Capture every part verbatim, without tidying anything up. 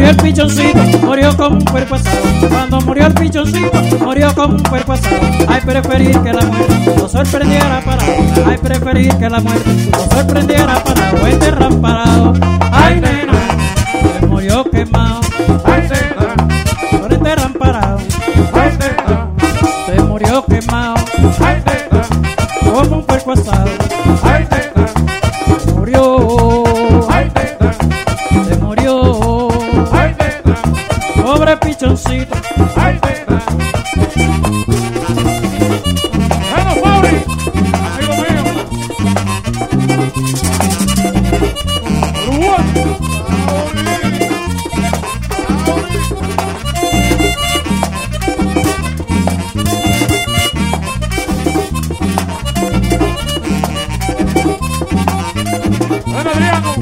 murió el pichoncito, murió como un cuerpo asado. Cuando murió el pichoncito, murió como un cuerpo asado. Ay, preferir que la muerte lo sorprendiera parado. Ay, preferir que la muerte lo sorprendiera parado. Enterran parado. Ay, nena, se murió quemado. Ay, nena, Lo enterran parado. ay, nena, Se murió quemado ay, nena, como un cuerpo asado. ay, nena, Se murió, ay, nena, se murió. ay, nena, Pobre pichoncito. ay, nena. Bueno, Fauri, amigo mío. Uruguay. Bueno, Adriano.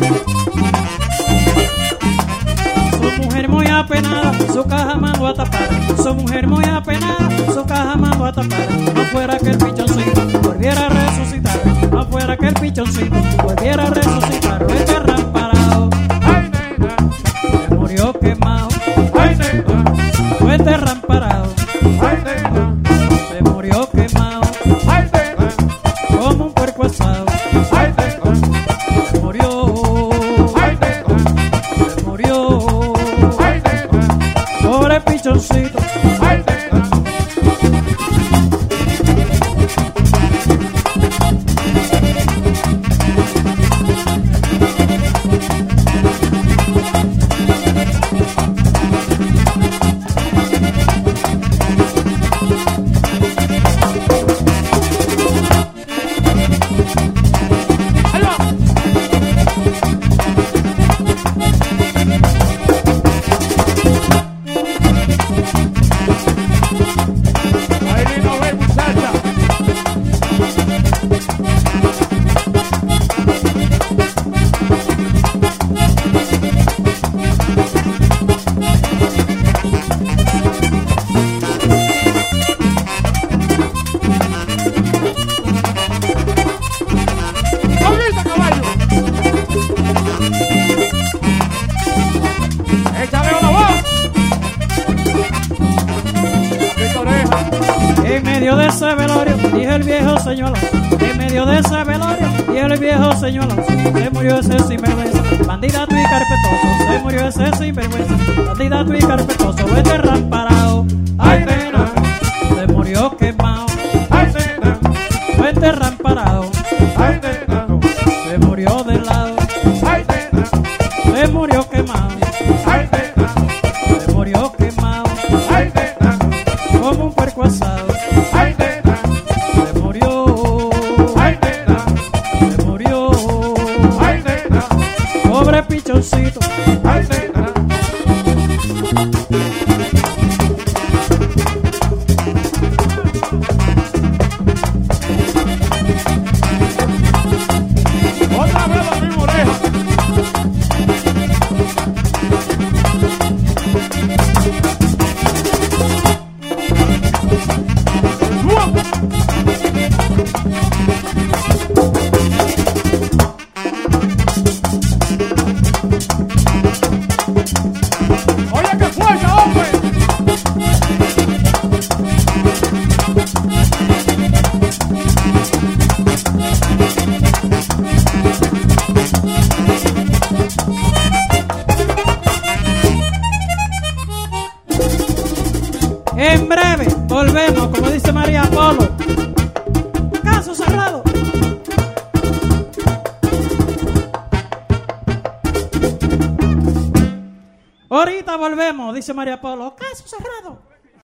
Su mujer muy apenada, su caja mandó a tapar. Su mujer muy apenada, su caja mandó a tapar. No fuera que el pichoncito volviera a resucitar. No fuera que el pichoncito volviera a resucitar. Lo enterran parado, Ay, nena, se murió quemado. ay, nena, Lo enterran parado, ay, nena, se murió quemado. ay, nena, Como un puerco asado, ay, nena, se murió, ay, nena, se murió. ay, nena, Pobre pichoncito. ay, nena. Ahí va. Ahí vino, ve, muchacha. ¡Ahorita, caballo! ¡Échale la voz! ¡Qué oreja! En medio de ese velorio, dijo el viejo señor Alonso. En medio de ese velorio, dijo el viejo señor Alonso. Se murió ese sinvergüenza, bandidato y carpetoso. Se murió ese sinvergüenza, bandidato y carpetoso. Lo enterran parado. Ay, nena, se murió quemado. ¡Ay, nena! Lo enterran parado. ¡Ay, nena! Se murió de lado. ¡Ay, nena! Se murió quemado. ¡Ay, nena! Se murió quemado. ¡Ay, nena! Como un puerco asado. ¡Ay, nena! Se murió. ¡Ay, nena! Se murió. ¡Ay, nena! Pobre pichoncito. ¡Ay, nena! Otra vez la misma oreja. Oye, qué fuerza, hombre. En breve volvemos, como dice María Polo. Caso cerrado. Ahorita volvemos, dice María Polo. Caso cerrado.